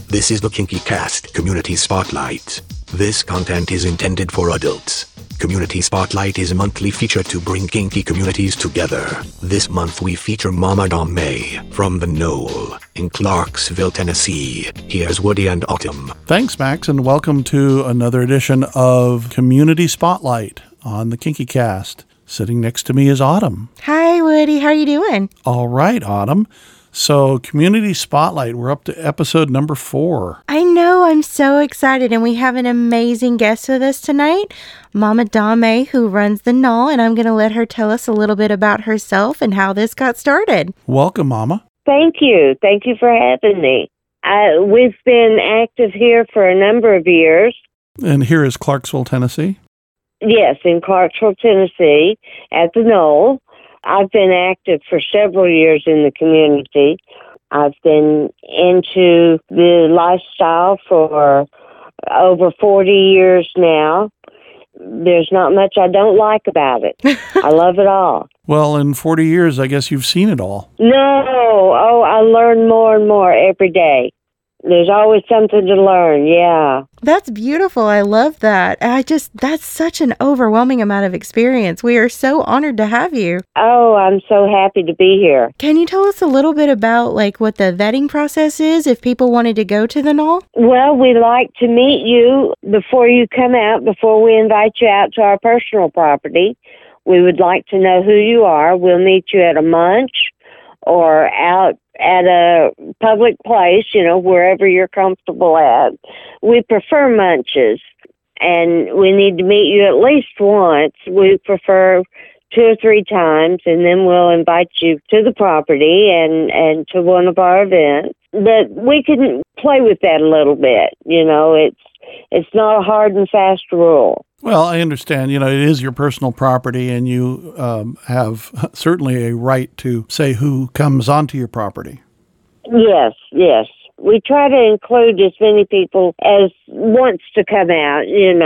This is the Kinky Cast Community Spotlight. This content is intended for adults. Community Spotlight is a monthly feature to bring kinky communities together. This month we feature Mama Dame from the Knoll in Clarksville, Tennessee. Here's Woody and Autumn. Thanks, Max, and welcome to another edition of Community Spotlight on the Kinky Cast. Sitting next to me is Autumn. Hi, Woody. How are you doing? All right, Autumn. So, Community Spotlight, we're up to episode number 4. I know, I'm so excited, and we have an amazing guest with us tonight, Mama Dame, who runs the Knoll, and I'm going to let her tell us a little bit about herself and how this got started. Welcome, Mama. Thank you. Thank you for having me. We've been active here for a number of years. And here is Clarksville, Tennessee? Yes, in Clarksville, Tennessee, at the Knoll. I've been active for several years in the community. I've been into the lifestyle for over 40 years now. There's not much I don't like about it. I love it all. Well, in 40 years, I guess you've seen it all. No. Oh, I learn more and more every day. There's always something to learn, yeah. That's beautiful. I love that. That's such an overwhelming amount of experience. We are so honored to have you. Oh, I'm so happy to be here. Can you tell us a little bit about what the vetting process is if people wanted to go to the Knoll? Well, we like to meet you before you come out, before we invite you out to our personal property. We would like to know who you are. We'll meet you at a munch or out at a public place, wherever you're comfortable at. We prefer munches, and we need to meet you at least once. We prefer 2 or 3 times, and then we'll invite you to the property and to one of our events. But we can play with that a little bit, It's not a hard and fast rule. Well, I understand, it is your personal property, and you have certainly a right to say who comes onto your property. Yes. We try to include as many people as wants to come out.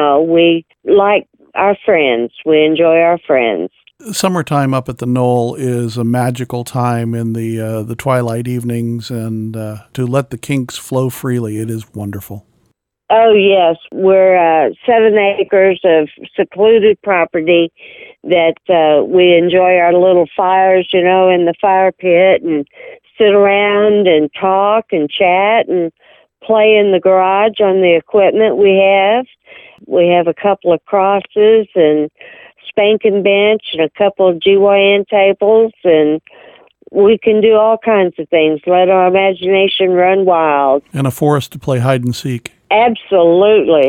We like our friends. We enjoy our friends. Summertime up at the Knoll is a magical time in the twilight evenings, and to let the kinks flow freely, it is wonderful. Oh, yes. We're 7 acres of secluded property that we enjoy our little fires, in the fire pit, and sit around and talk and chat and play in the garage on the equipment we have. We have a couple of crosses and spanking bench and a couple of GYN tables, and we can do all kinds of things. Let our imagination run wild. And a forest to play hide and seek. Absolutely.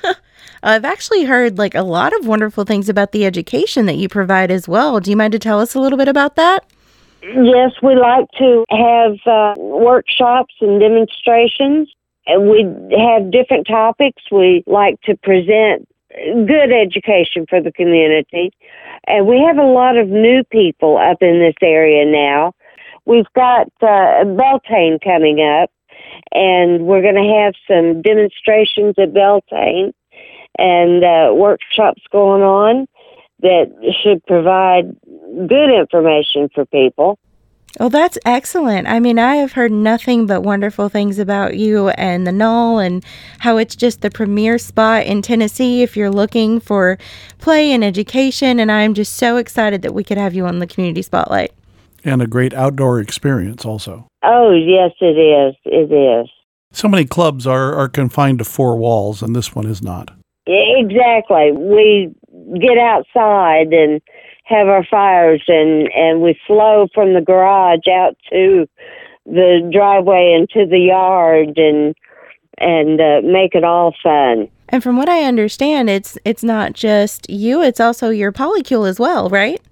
I've actually heard a lot of wonderful things about the education that you provide as well. Do you mind to tell us a little bit about that? Yes, we like to have workshops and demonstrations. And we have different topics. We like to present good education for the community. And we have a lot of new people up in this area now. We've got Beltane coming up, and we're going to have some demonstrations at Beltane and workshops going on that should provide good information for people. Oh, that's excellent. I mean, I have heard nothing but wonderful things about you and the Knoll, and how it's just the premier spot in Tennessee if you're looking for play and education, and I'm just so excited that we could have you on the Community Spotlight. And a great outdoor experience also. Oh, yes, it is. It is. So many clubs are confined to 4 walls, and this one is not. Exactly. We get outside and have our fires, and we flow from the garage out to the driveway and to the yard and make it all fun. And from what I understand, it's not just you, it's also your polycule as well, right?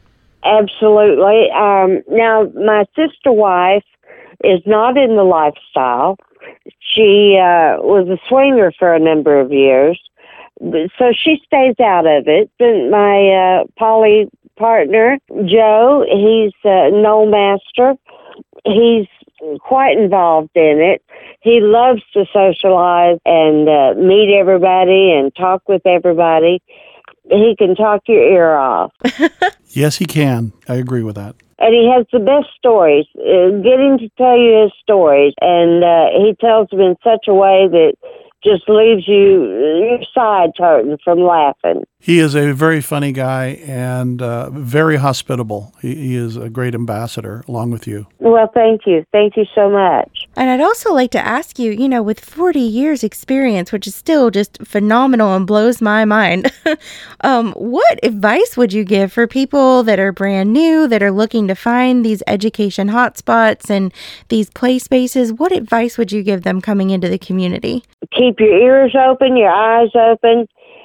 Absolutely. Now, my sister wife is not in the lifestyle. She was a swinger for a number of years, so she stays out of it. My poly partner, Joe, he's a Knoll master. He's quite involved in it. He loves to socialize and meet everybody and talk with everybody. he can talk your ear off. Yes, he can. I agree with that. And he has the best stories. Get him to tell you his stories. And he tells them in such a way that just leaves your sides hurting from laughing. He is a very funny guy and very hospitable. He is a great ambassador along with you. Well, thank you. Thank you so much. And I'd also like to ask you, with 40 years experience, which is still just phenomenal and blows my mind, what advice would you give for people that are brand new, that are looking to find these education hotspots and these play spaces? What advice would you give them coming into the community? Keep your ears open, your eyes open,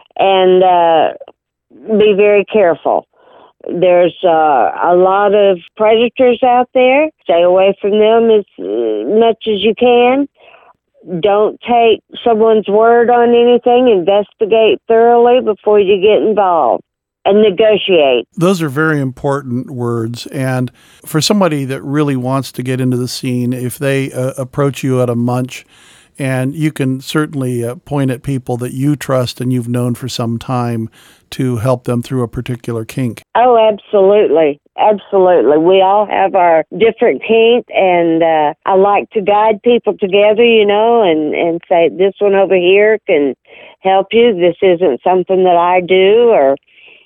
and be very careful. There's a lot of predators out there. Stay away from them as much as you can. Don't take someone's word on anything. Investigate thoroughly before you get involved. And negotiate. Those are very important words. And for somebody that really wants to get into the scene, if they approach you at a munch, and you can certainly point at people that you trust and you've known for some time to help them through a particular kink. Oh, absolutely. Absolutely. We all have our different kinks, and I like to guide people together, and say, this one over here can help you. This isn't something that I do or,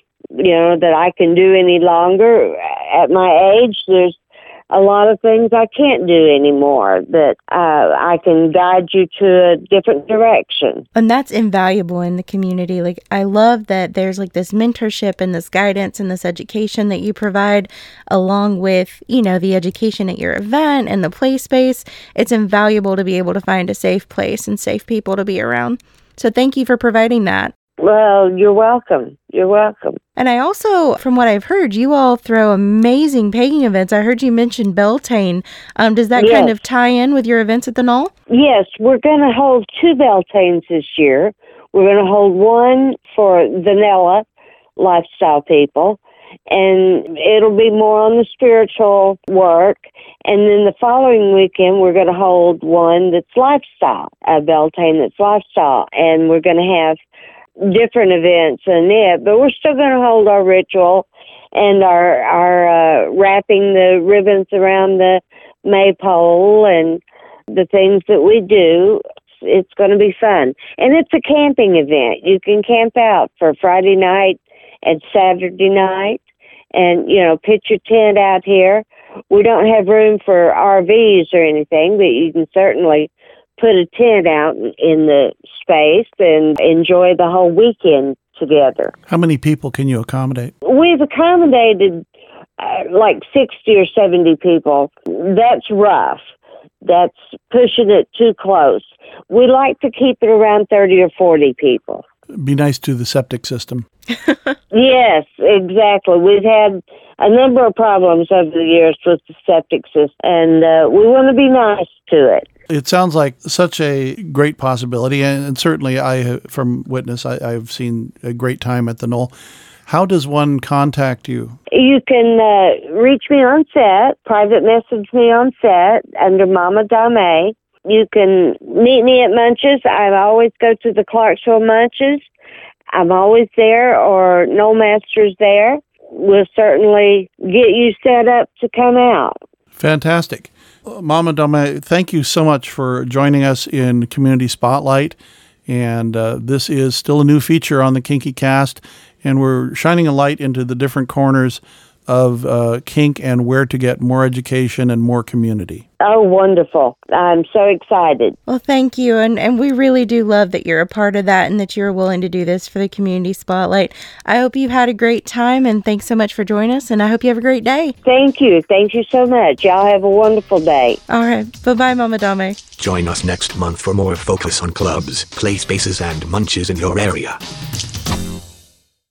that I can do any longer. At my age, there's a lot of things I can't do anymore, that I can guide you to a different direction. And that's invaluable in the community. Like, I love that there's this mentorship and this guidance and this education that you provide along with, the education at your event and the play space. It's invaluable to be able to find a safe place and safe people to be around. So thank you for providing that. Well, you're welcome. You're welcome. And I also, from what I've heard, you all throw amazing pegging events. I heard you mention Beltane. Does that kind of tie in with your events at the Knoll? Yes, we're going to hold 2 Beltanes this year. We're going to hold one for vanilla lifestyle people, and it'll be more on the spiritual work. And then the following weekend, we're going to hold one that's lifestyle, a Beltane that's lifestyle, and we're going to have different events in it, but we're still going to hold our ritual and our wrapping the ribbons around the maypole and the things that we do. It's going to be fun. And it's a camping event. You can camp out for Friday night and Saturday night and, pitch your tent out here. We don't have room for RVs or anything, but you can certainly put a tent out in the space and enjoy the whole weekend together. How many people can you accommodate? We've accommodated 60 or 70 people. That's rough. That's pushing it too close. We like to keep it around 30 or 40 people. Be nice to the septic system. Yes, exactly. We've had a number of problems over the years with the septic system, and we want to be nice to it. It sounds like such a great possibility, and certainly from witness, I've seen a great time at the Knoll. How does one contact you? You can reach me on set, private message me on set under Mama Dame. You can meet me at Munches. I always go to the Clarksville Munches. I'm always there, or Knoll Master's there. We'll certainly get you set up to come out. Fantastic. Mama Dame, thank you so much for joining us in Community Spotlight. And this is still a new feature on the Kinky Cast, and we're shining a light into the different corners of kink and where to get more education and more community. Oh, wonderful. I'm so excited. Well, thank you. And we really do love that you're a part of that and that you're willing to do this for the Community Spotlight. I hope you've had a great time, and thanks so much for joining us, and I hope you have a great day. Thank you. Thank you so much. Y'all have a wonderful day. All right. Bye-bye, Mama Dame. Join us next month for more focus on clubs, play spaces, and munches in your area.